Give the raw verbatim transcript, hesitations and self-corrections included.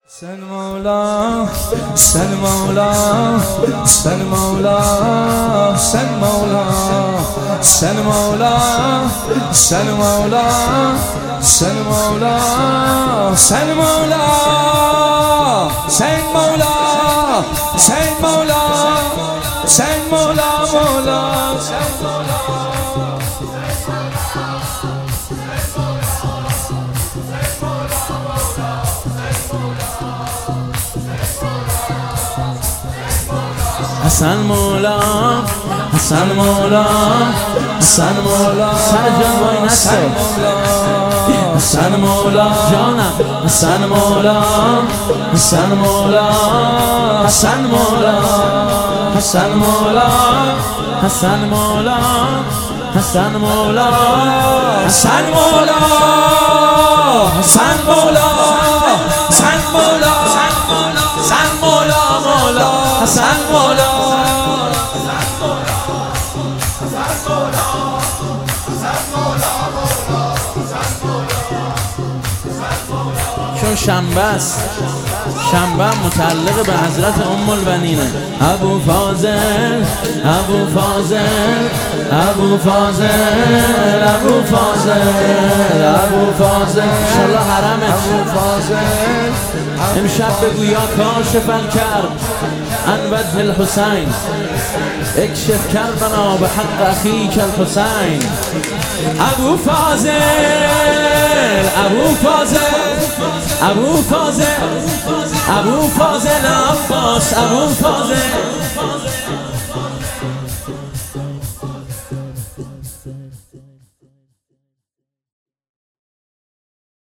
سن مولا سن مولا سن مولا سن مولا سن مولا سن مولا سن مولا سن مولا سن مولا سن مولا سن مولا مولا سن مولا حسن مولا حسن مولا حسن مولا سر جان وای نسته حسن مولا جانم حسن مولا حسن مولا حسن مولا حسن مولا حسن مولا حسن مولا حسن مولا حسن مولا حسن مولا حسن مولا مولا حسن مولا چون شنبه است، شنبه متعلق به حضرت ام البنینه. ابو فاضل ابو فاضل ابو فاضل ابو فاضل ابو فاضل انشالله حرمه. ابو فاضل امشب بگو یا کاشف الکرب عن وجه الحسین اکشف کربنا به حق اخیک الحسین. ابو فاضل ابو فاضل ابو فاضل ابو فاضل عباس ابو فاضل